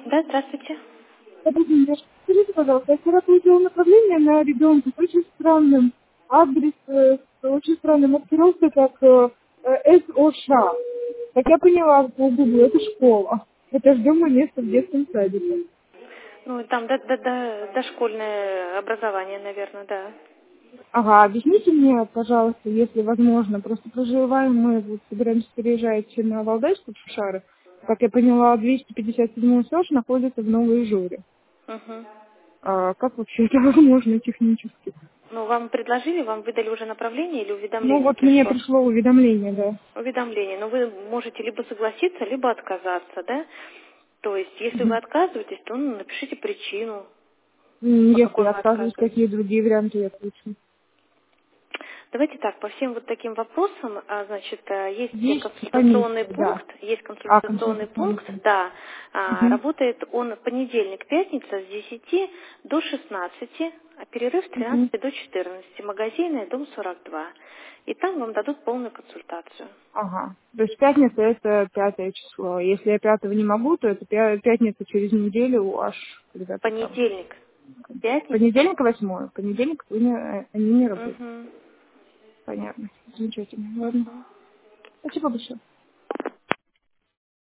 Да, здравствуйте. Добрый день, Даша. Скажите, пожалуйста, я вчера получила направление на ребенка с очень странным адресом, с очень странной маркировкой, как СОШ. Как я поняла, на Google, это школа. Это ждем место в детском садике. Ну, там дошкольное образование, наверное, да. Ага, объясните мне, пожалуйста, если возможно. Просто проживаем мы, вот собираемся переезжать на Валдайскую, в Шушары. Как я поняла, 257 СОШ находится в Новой Ижоре. Угу. А как вообще это возможно технически? Ну, вам предложили, вам выдали уже направление или Ну уведомление вот мне пришло? пришло уведомление, да. Уведомление. Но вы можете либо согласиться, либо отказаться, да? То есть, если вы Мгм. отказываетесь, то напишите причину, по Если какой я вы отказываюсь, отказываетесь. какие другие варианты я включу? Давайте так, по всем вот таким вопросам, значит, есть Есть консультационный комиссия, пункт, да. есть А, консультационный консультационный пункт, пункт. да, Мгм. работает он понедельник-пятница с 10 до 16, а перерыв с Мгм. 13 до 14, магазинный, дом 42. И там вам дадут полную консультацию. Ага. То есть пятница это 5 число. Если я 5 не могу, то это пятница через неделю аж когда-то там. Понедельник, пятница. Понедельник 8. Понедельник они не работают. Угу. Понятно. Замечательно. Ладно. Угу. Спасибо большое.